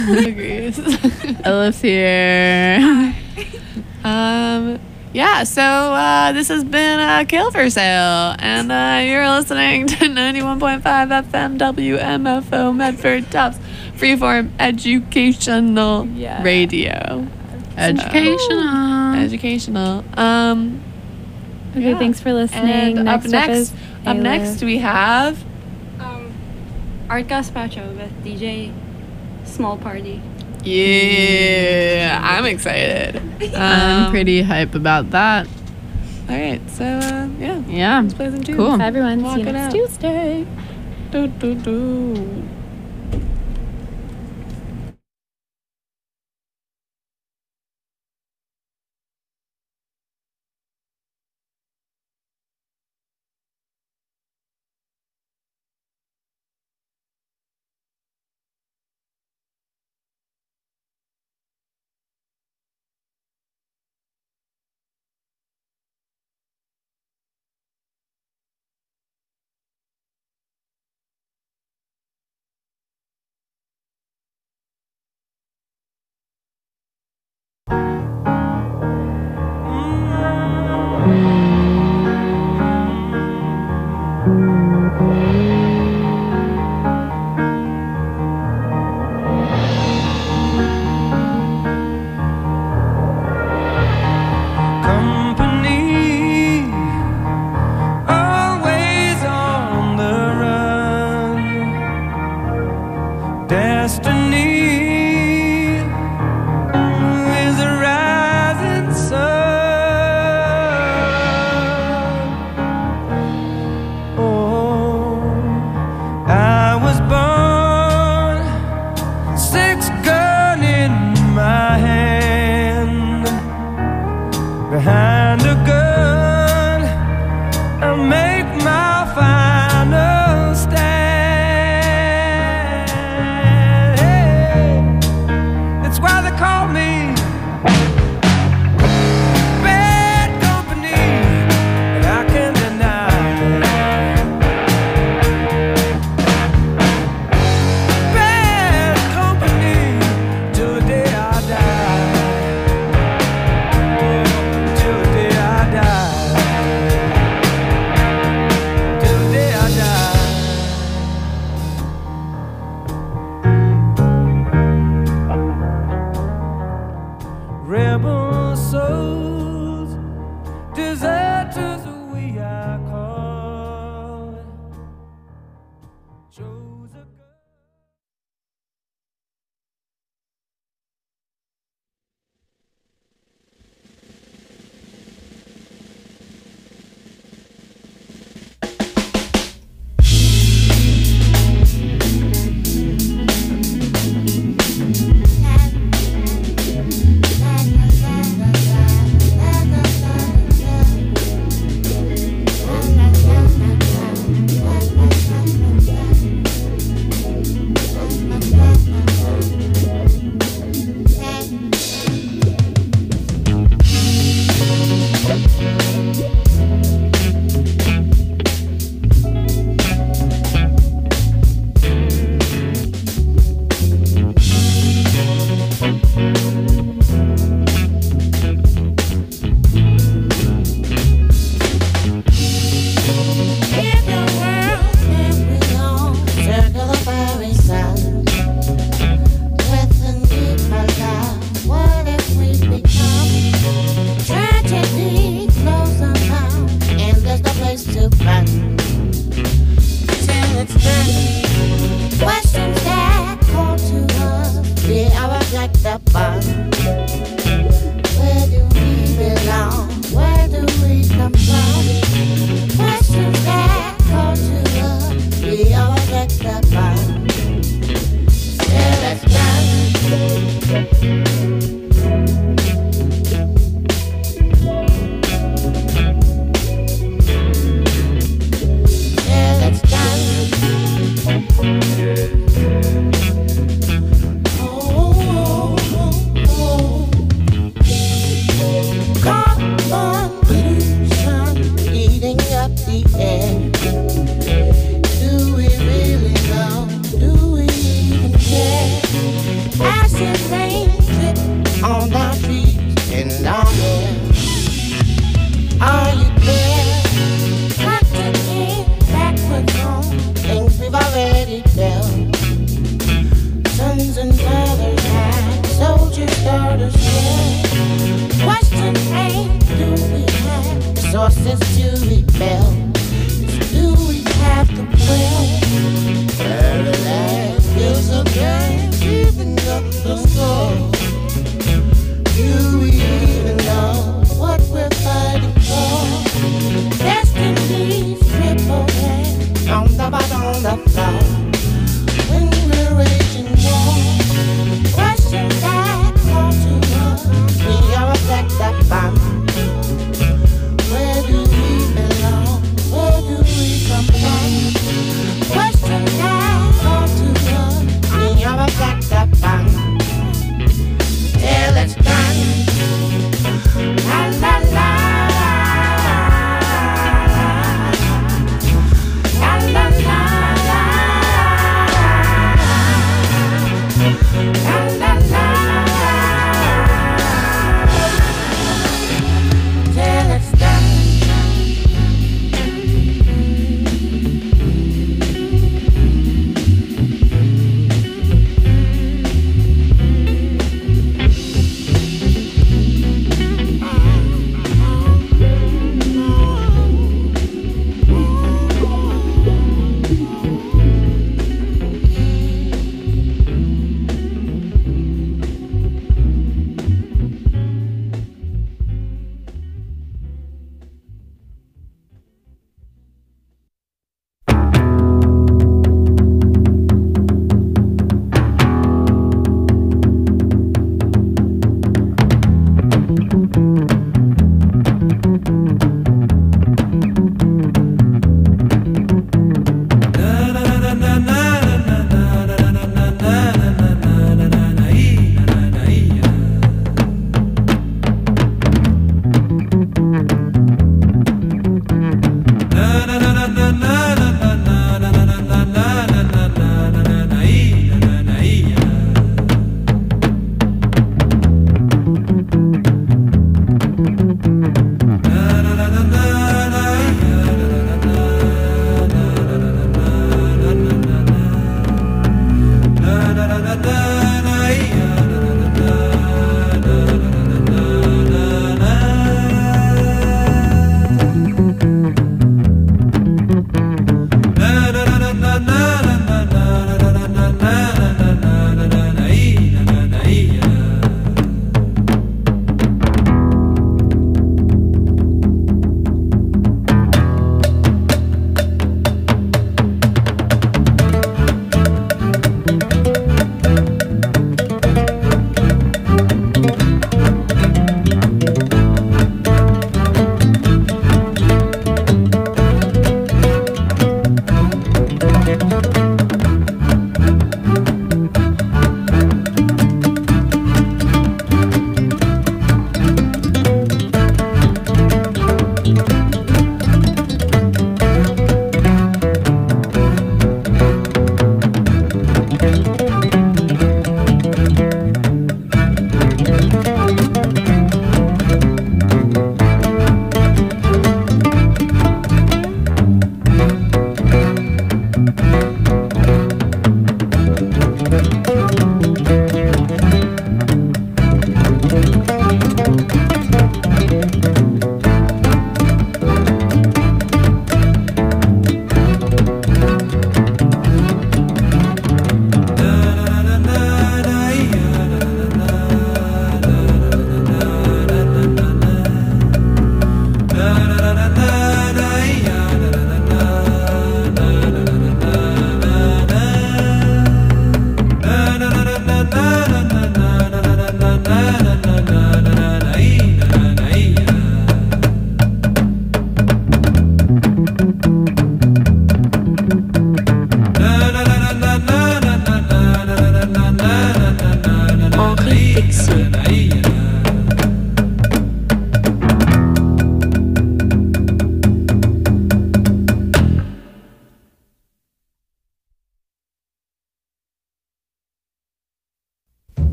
Agrees. Elif's here. Yeah, so this has been Kale for Sale, and you're listening to 91.5 FM WMFO Medford Tufts Freeform Educational Radio. Educational. Okay, thanks for listening. And up next we have Art Gaspacho with DJ Small Party. Yeah, I'm excited. I'm pretty hype about that. All right, so Yeah. let's play some tunes. Cool. Bye, everyone. Walk See you it next out. Tuesday. Do, do, do. Company, always on the run. Destiny is a rising sun. Oh, I was born, six gun in my hand. Behind a gun, I make my final stand. Hey, that's why they call me bad company, and I can't deny bad company till the day I die. Till the day I die. Till the day I die. Rebel souls, deserters we are called. Chose a Oh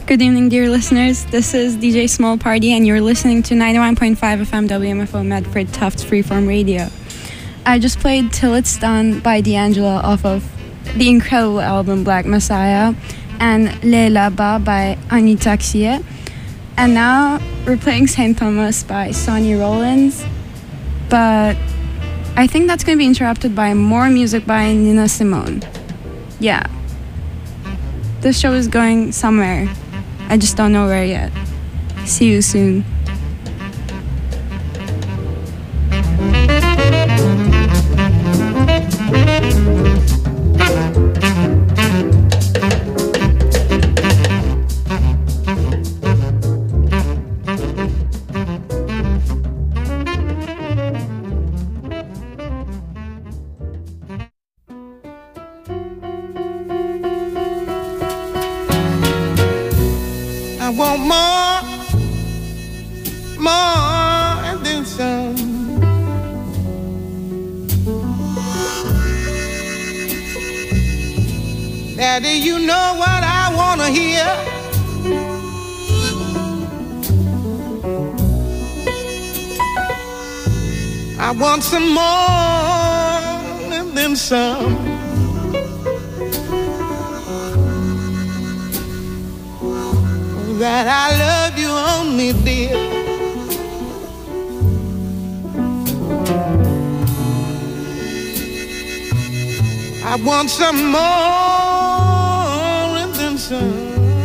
Good evening, dear listeners. This is DJ Small Party, and you're listening to 91.5 FM WMFO Medford Tufts Freeform Radio. I just played Till It's Done by D'Angelo off of the incredible album Black Messiah, and Leila Ba by Anita Xie. And now we're playing St. Thomas by Sonny Rollins, but I think that's going to be interrupted by more music by Nina Simone. Yeah. This show is going somewhere. I just don't know where yet. See you soon. I want more than some. Daddy, you know what I wanna hear. I want some more than some. That I love you only, dear. I want some more than some.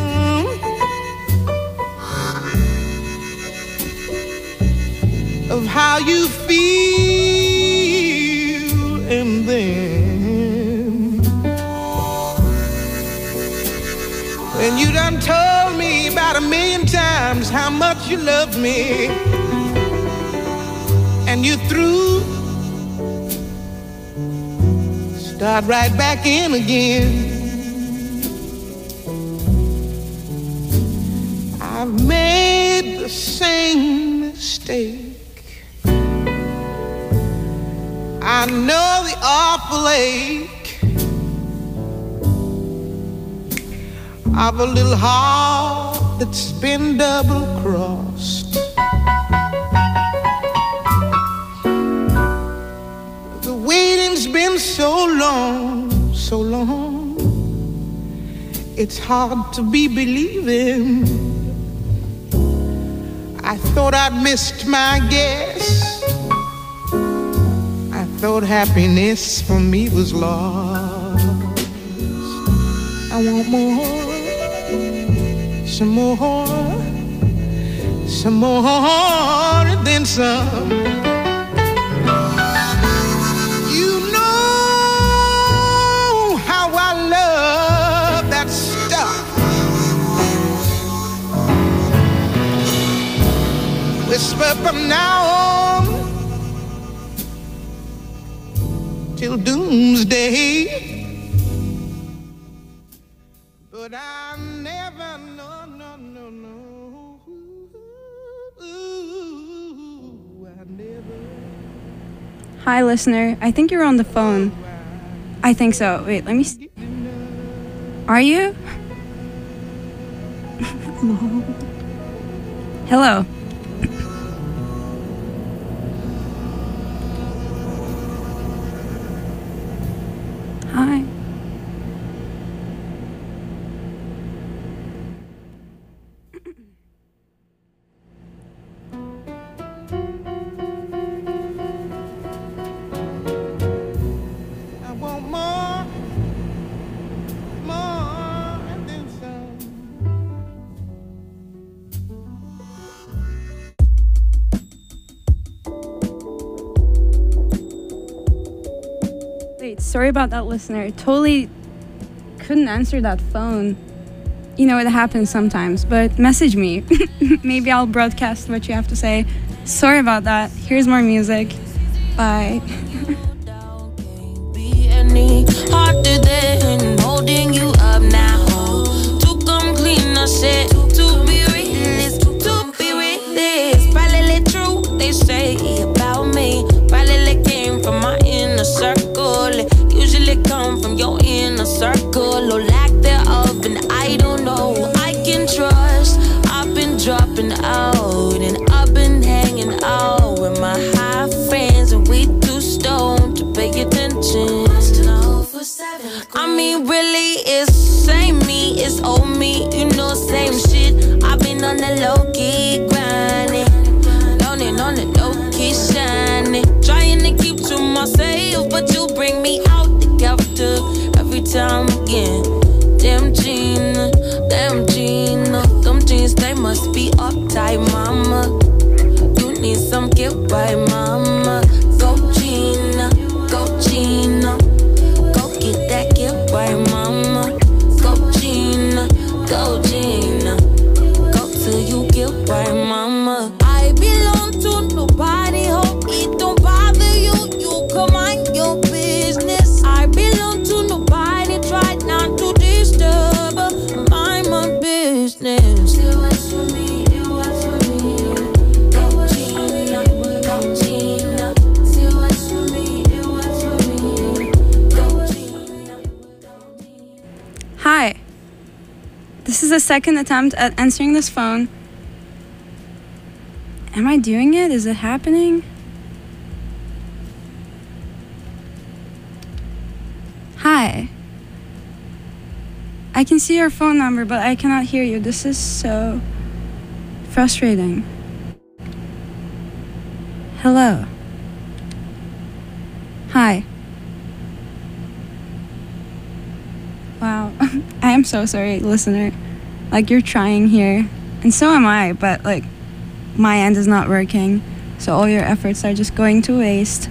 Of how you feel, and then when you done told me about 1,000,000 times how much you love me, and you through, start right back in again. I've made the same mistake. I know the awful ache of a little heart that's been double-crossed. The waiting's been so long, so long, it's hard to be believing. I thought I'd missed my guess. I thought happiness for me was lost. I want more. Some more than some. You know how I love that stuff. Whisper from now on till doomsday. But I never know. Hi, listener. I think you're on the phone. I think so. Wait, let me see. Are you? Hello. Hi. Sorry about that, listener. Totally couldn't answer that phone. You know, it happens sometimes, but message me. Maybe I'll broadcast what you have to say. Sorry about that. Here's more music. Bye. Harder than holding you up now. To come clean, I said, to be realist, probably true, they say about me. Probably came from my inner circle. Usually come from your inner circle or lack thereof, and I don't know. I can trust. time again. Them jeans, they must be uptight, mama. You need some gift by mama. Go Gina, go Gina. Go get that gift by mama. Go Gina, go Gina. Go till you get by mama. I belong to nobody, hope it don't bother you. You come mind your business. I belong to nobody, try not to disturb. Mind my business. It was for me, it was for me. Go Gina, go Gina. It was for me, it was for me. Go Gina, go Gina. Hi. This is the second attempt at answering this phone. Am I doing it? Is it happening? Hi. I can see your phone number, but I cannot hear you. This is so frustrating. Hello. Hi. Wow. I am so sorry, listener. Like, you're trying here. And so am I, but, like, my end is not working. So all your efforts are just going to waste.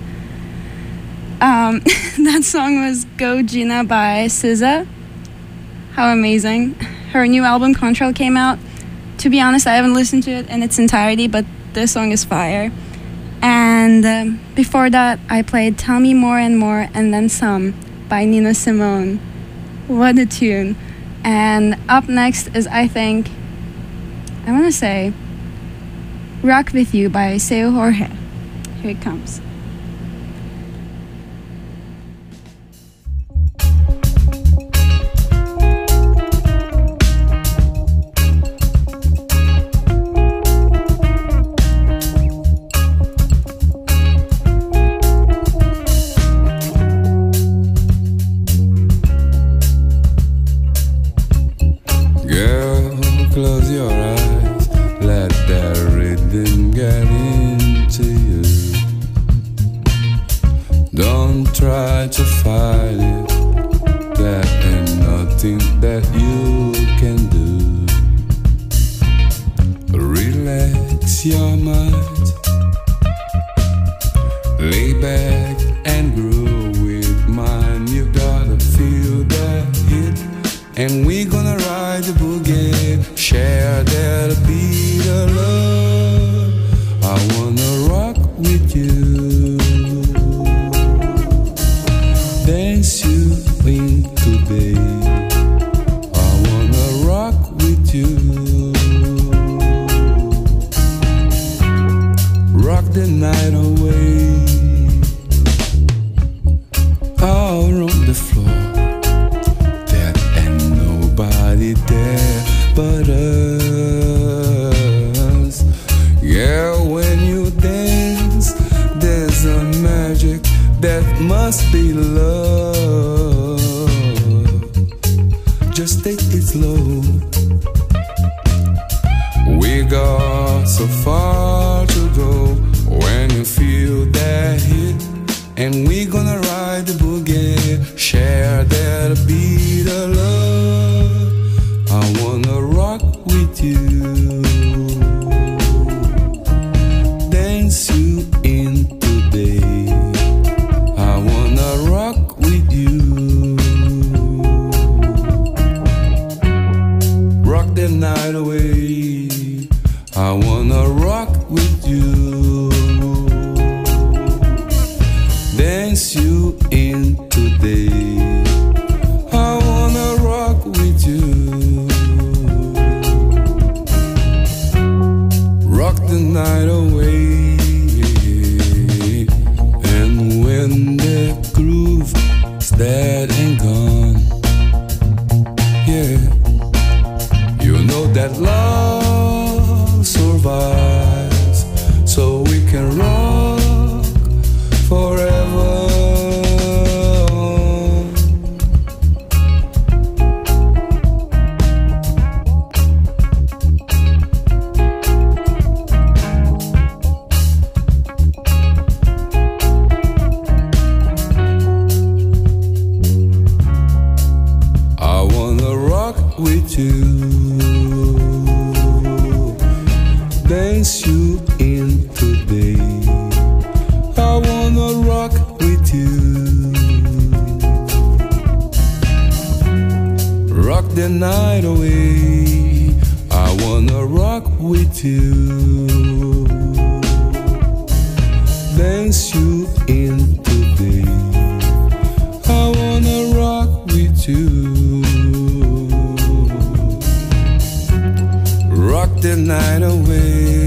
That song was Go Gina by SZA. How amazing. Her new album, Control, came out. To be honest, I haven't listened to it in its entirety, but this song is fire. And before that, I played Tell Me More and More and Then Some by Nina Simone. What a tune. And up next is, I think, I want to say, Rock With You by Seu Jorge. Here it comes. Close your eyes, let that rhythm get into you. Don't try to fight it, there ain't nothing that you can do. Relax your mind, lay back and groove with mine. You gotta feel that hit, and we gonna ride the boogie. Share that beat of love. I wanna rock with you, dance you in today. I wanna rock with you, rock the night away. Out on the floor, there ain't nobody there but us. Yeah, when you dance, there's a magic that must be love. Just take it slow. We got so far to go. When you feel that hit, and we gonna ride the boogie. Share that beat of love. I wanna rock with you, dance you in today. I wanna rock with you, rock the night away. I wanna rock with you, dance you in today. I wanna rock with you, rock the night away. And when the groove is dead and gone, yeah, you know that love survives, so we can rock forever. dance you in today. I wanna rock with you. Rock the night away. I wanna rock with you. Dance you in today. I wanna rock with you. Rock the night away.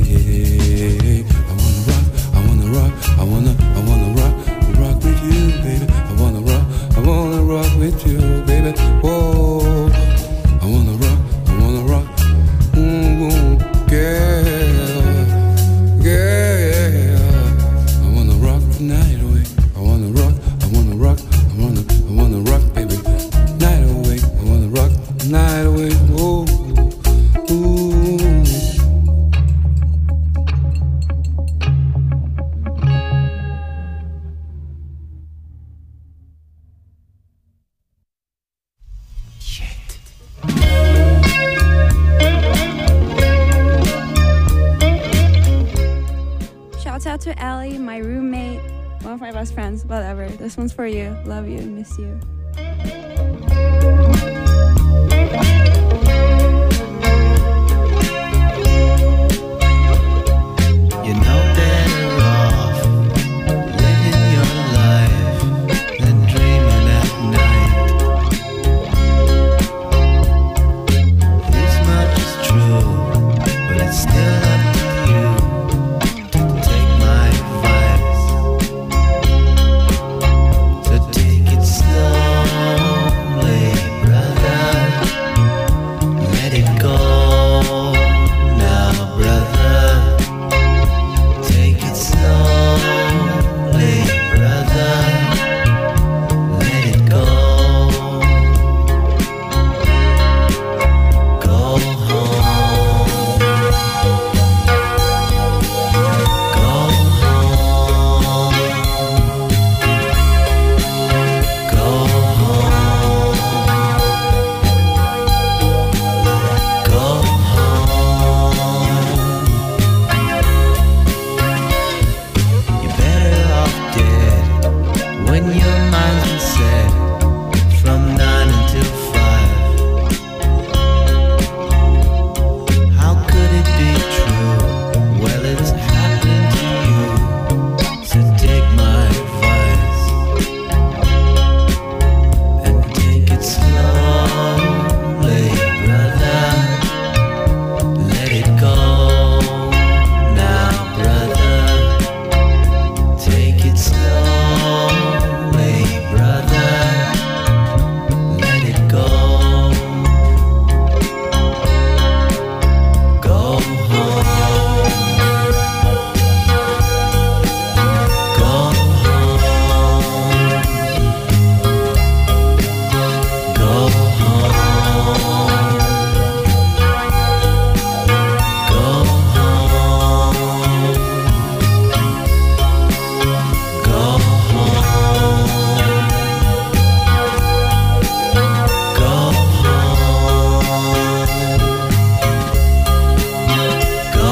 I wanna rock, I wanna rock with you, baby. I wanna rock with you, baby. Whoa, I wanna rock, girl. I wanna rock the night away. I wanna rock, baby. Night away, I wanna rock the night away. Whoa. Shouts out to Allie, my roommate, one of my best friends, whatever. This one's for you. Love you, miss you. You know better off living your life than dreaming at night. This much is true, but it's still up to you to take my advice. So take it slowly, brother. Let it go now, brother. Take it slowly, brother. Let it go. Go home. Go home. Go home. Go home. You're better off dead when your mind's been set from 9 until 5. How could it be true? Well, it's happened to you. So take my advice and take it slowly, brother. Let it go now, brother. Take it slowly, brother. Let it go. Go home. Go home. Go home. Go home. Go home. Go home. Go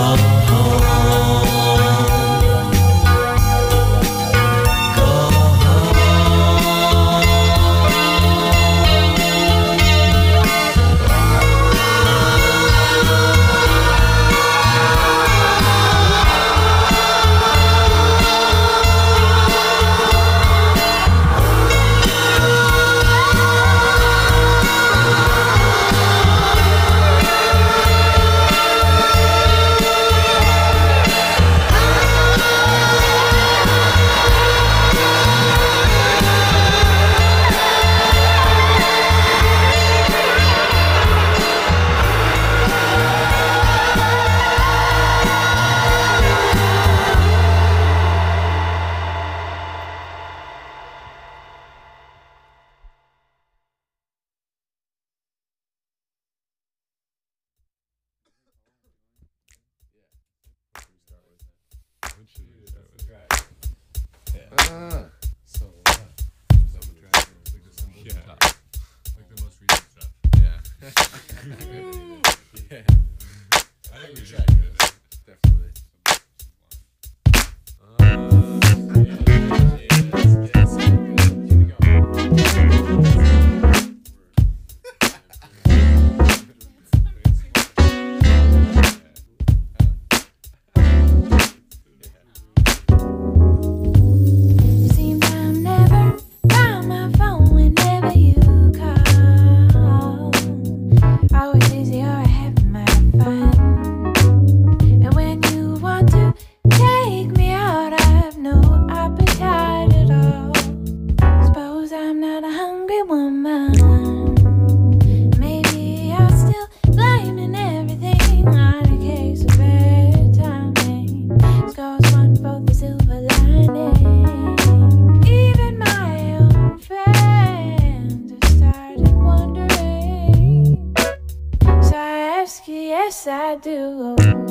Yeah. I think we should. do.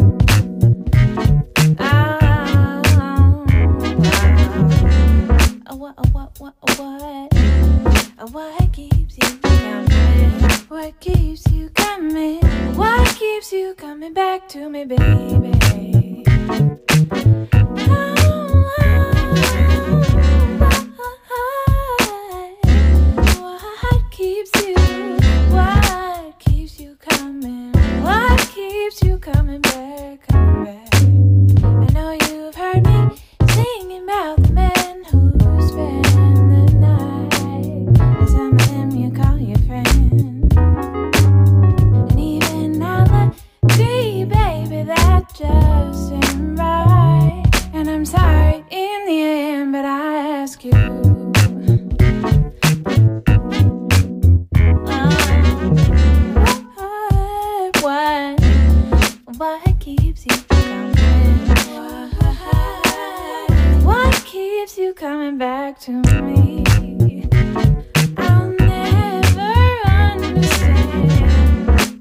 What keeps you coming? What keeps you coming? What keeps you coming back to me, baby? What keeps you coming? What keeps you coming back, coming back? I know you've heard me singing about the man who spent the night, and some of them you call your friend. And even I'll agree, baby, that just ain't right. And I'm sorry in the end, but I ask you, what keeps you coming? What keeps you coming back to me? I'll never understand.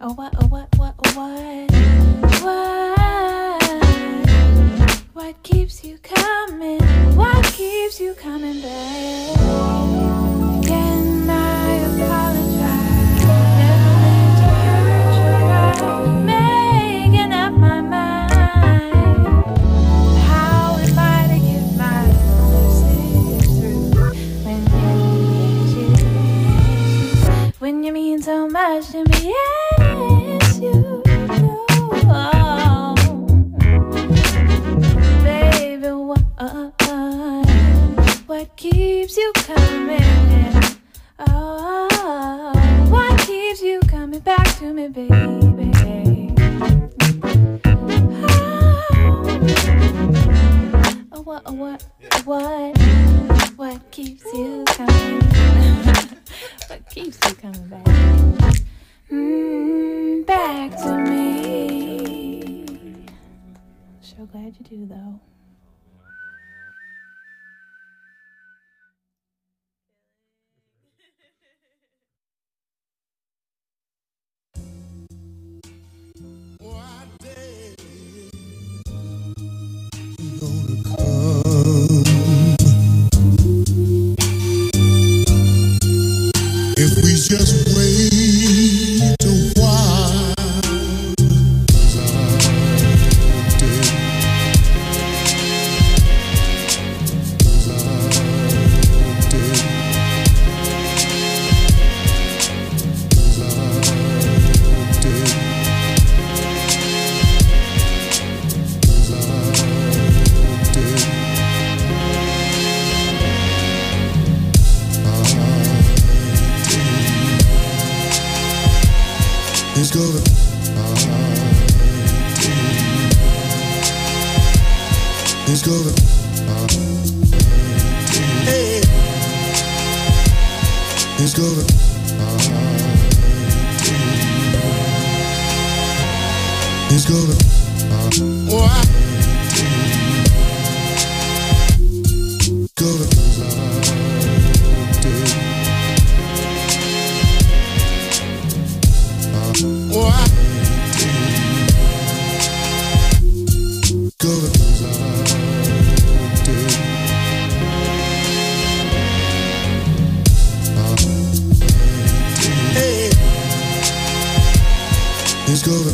What keeps you coming? What keeps you coming back? Again, I apologize. Never meant to hurt you. I'm making up my mind. How am I to get my message through when you mean so much to me? Yes, you do. Oh, baby, what keeps you coming? Oh, what keeps you coming back to me, baby? What keeps you coming? What keeps you coming back? Back to me. So glad you do, though. If we just wait a while, it's gonna it's gonna hey, it's gonna it's gonna oh, gonna oh, hey, it's gonna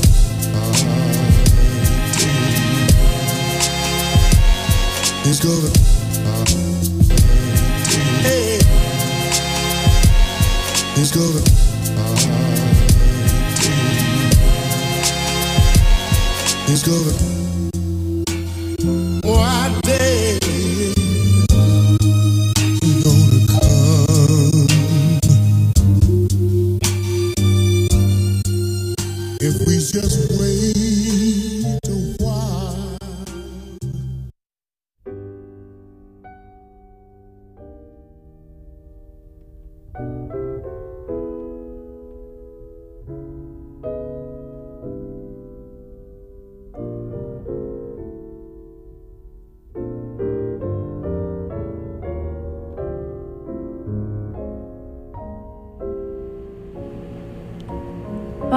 it's gonna hey, it's gonna it's gonna one day gonna come. If we just wait a while.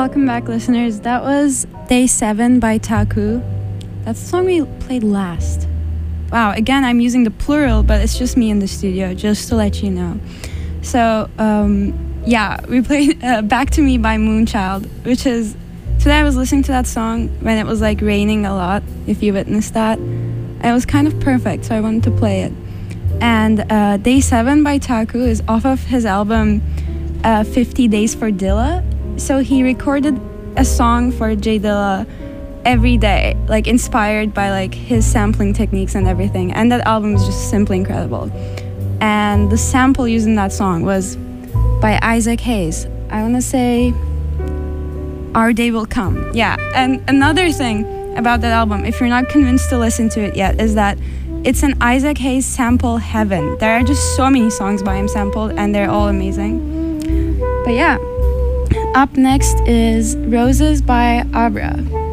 Welcome back, listeners. That was Day 7 by Taku. That's the song we played last. Wow, again, I'm using the plural, but it's just me in the studio, just to let you know. So, yeah, we played Back to Me by Moonchild, which is... Today I was listening to that song when it was like raining a lot, if you witnessed that. And it was kind of perfect, so I wanted to play it. And Day 7 by Taku is off of his album 50 Days for Dilla. So he recorded a song for J Dilla every day, like inspired by like his sampling techniques and everything. And that album is just simply incredible. And the sample used in that song was by Isaac Hayes. I want to say Our Day Will Come. Yeah, and another thing about that album, if you're not convinced to listen to it yet, is that it's an Isaac Hayes sample heaven. There are just so many songs by him sampled, and they're all amazing. But yeah, up next is Roses by Abra,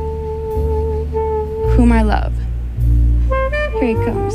Whom I Love. Here it comes.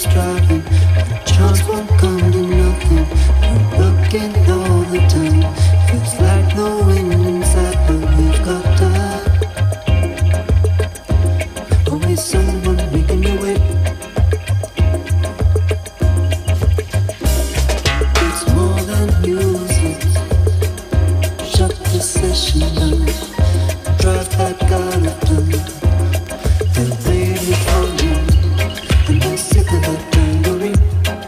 striving, but a chance won't come to nothing. We're working all the time. Feels like no wind inside, but we've got time. Always someone making your way. It's more than music. Shut the session down. Drive back out of town. They're waiting for you, and they're sick of that tambourine.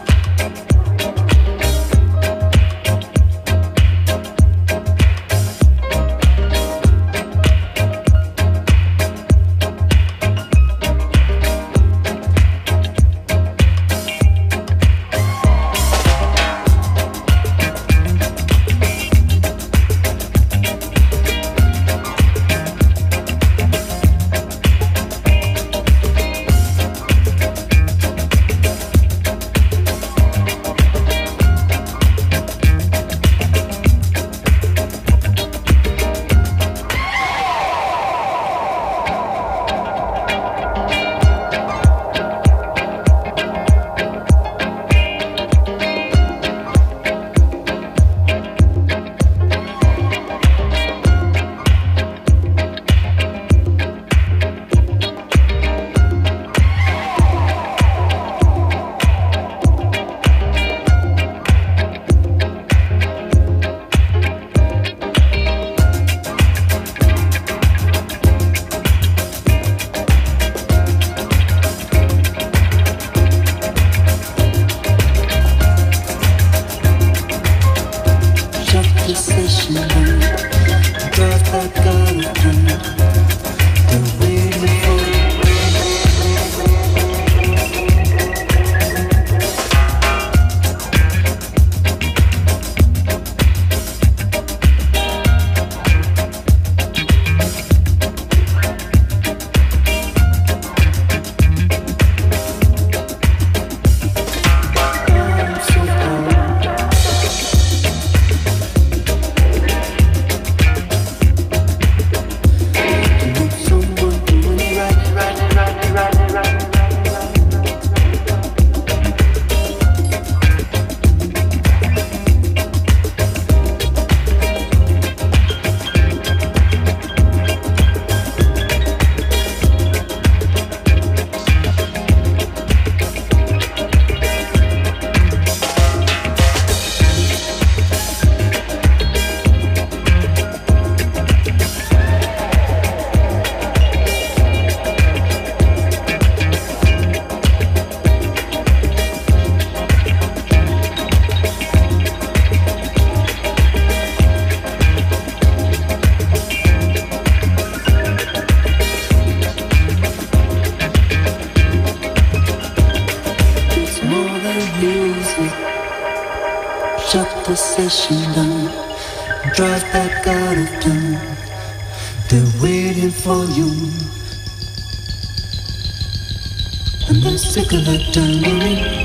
Shut the session down. Drive back out of town. They're waiting for you, and they're sick of that tambourine.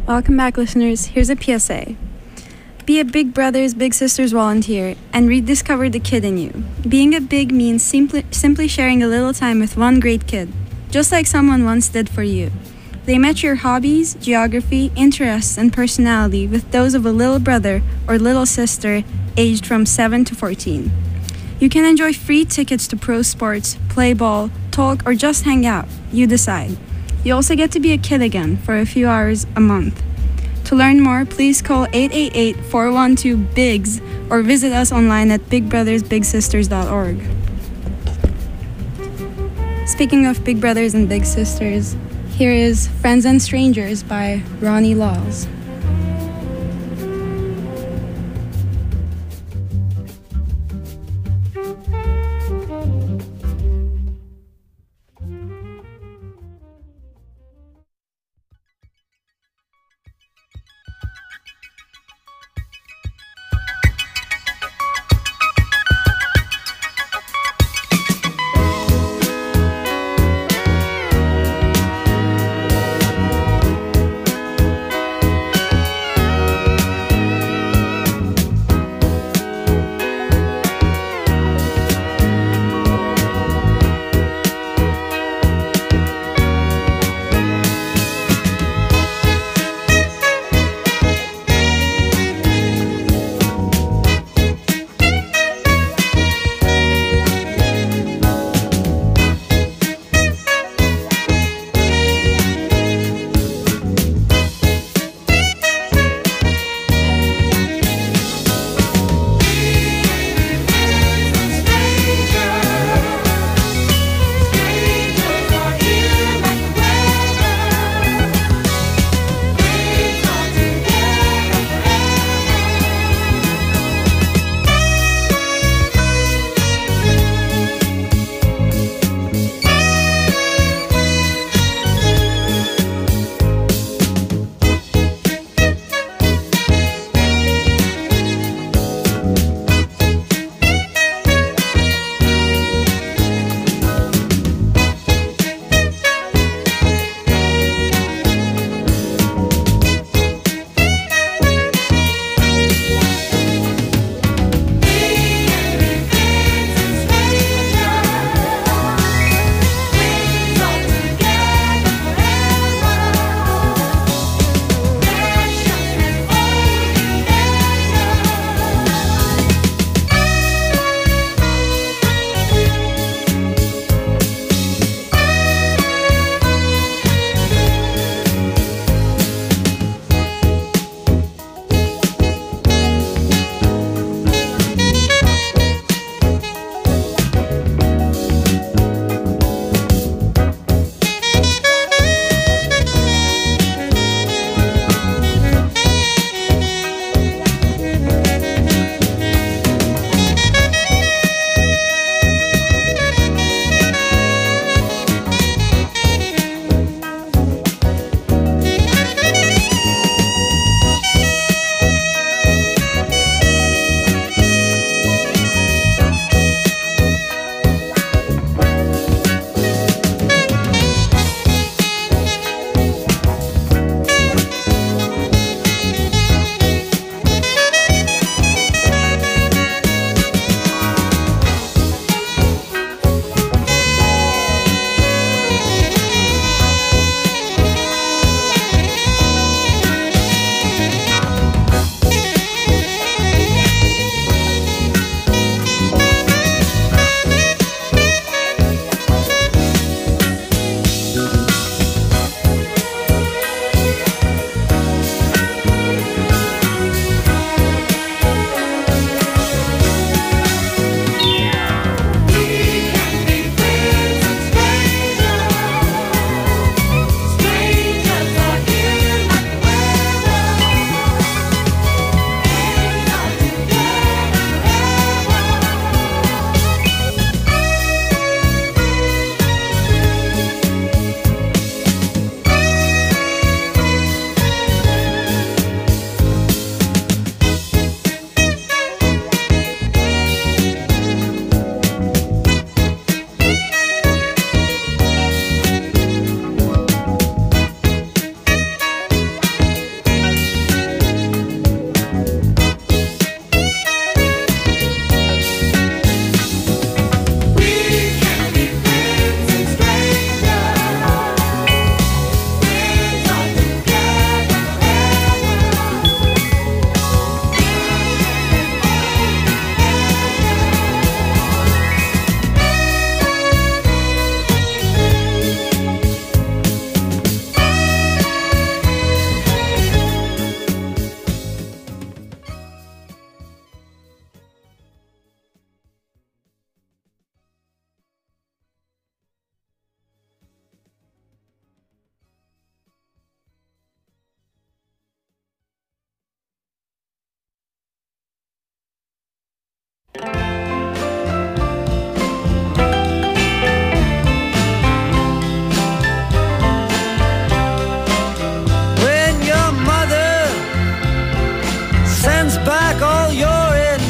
Welcome back, listeners. Here's a PSA. Be a Big Brothers Big Sisters volunteer and rediscover the kid in you. Being a big means simply sharing a little time with one great kid, just like someone once did for you. They match your hobbies, geography, interests, and personality with those of a little brother or little sister aged from 7 to 14. You can enjoy free tickets to pro sports, play ball, talk, or just hang out. You decide. You also get to be a kid again for a few hours a month. To learn more, please call 888-412-BIGS or visit us online at bigbrothersbigsisters.org. Speaking of Big Brothers and Big Sisters, here is Friends and Strangers by Ronnie Laws.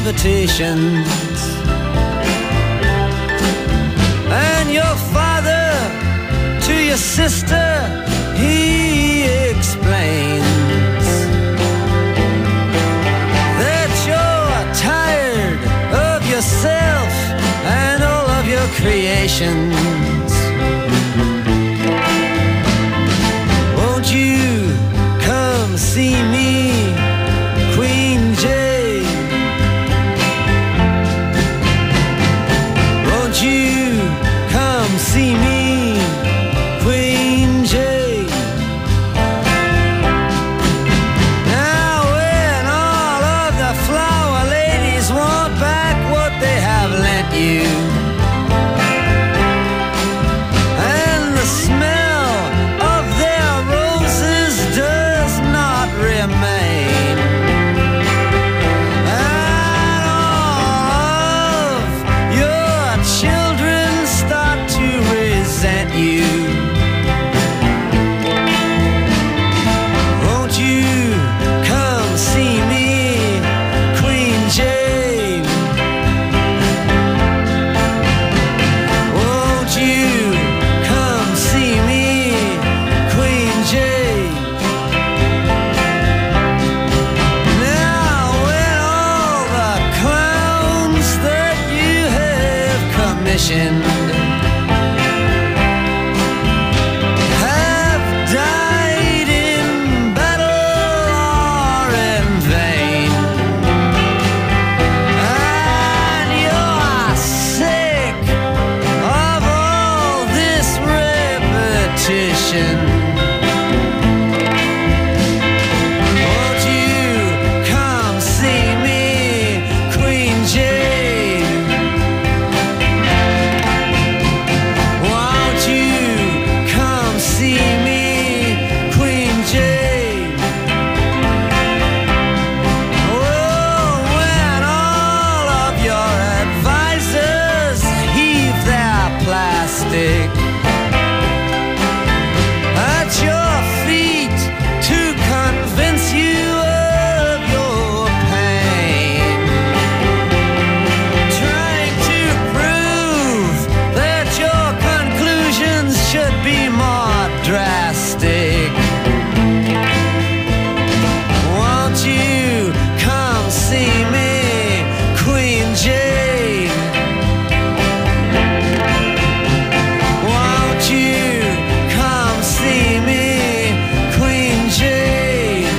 invitations. And your father to your sister, he explains that you're tired of yourself and all of your creations. Won't you come see me, Queen Jane? Won't you come see me, Queen Jane? Now when all of the flower ladies want back what they have lent you, and the smell of their roses does not remain, and all of your children start to resent you, won't you come see me, Queen Jane? Won't you come see me, Queen Jane? Now when all the clowns that you have commissioned have died in battle or in vain, and you're sick of all this repetition, won't you come see me, Queen Jane? Won't you come see me, Queen Jane? Oh, when all of your advisors heave their plastic at your feet to convince you of your pain, trying to prove that your conclusions should be more drastic, won't you come see me, Queen Jane? Won't you come see me, Queen Jane?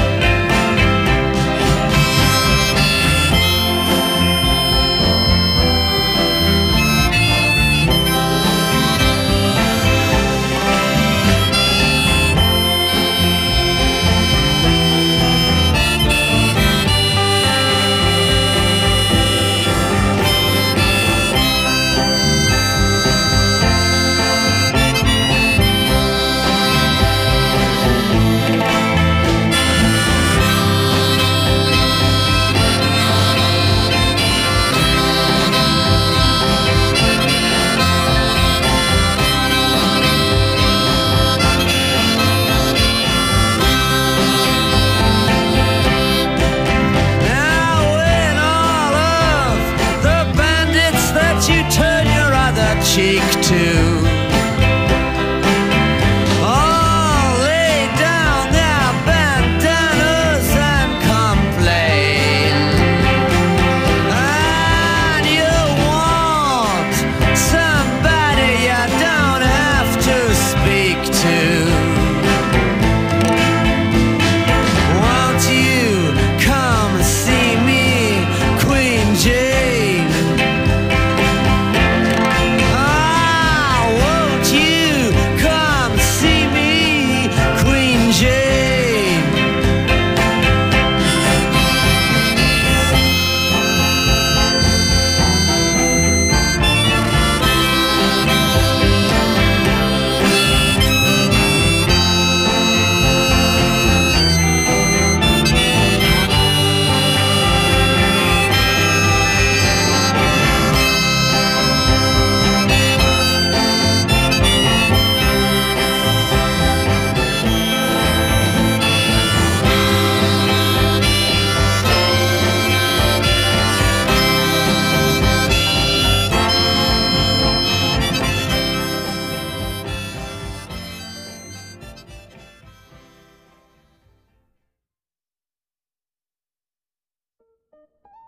Now when all of the bandits that you turn your other cheek to all lay down their bandanas and complain, and you want somebody you don't have to speak to, won't you come see me, Queen Jane? Ah,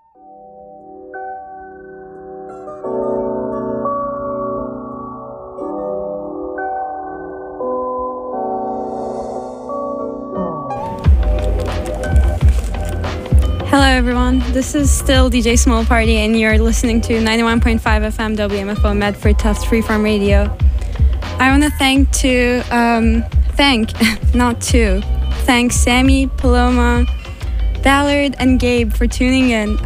Hello everyone, this is still DJ Small Party and you're listening to 91.5 FM WMFO Medford Tufts Freeform Radio. I want to thank Sammy, Paloma, Ballard, and Gabe for tuning in.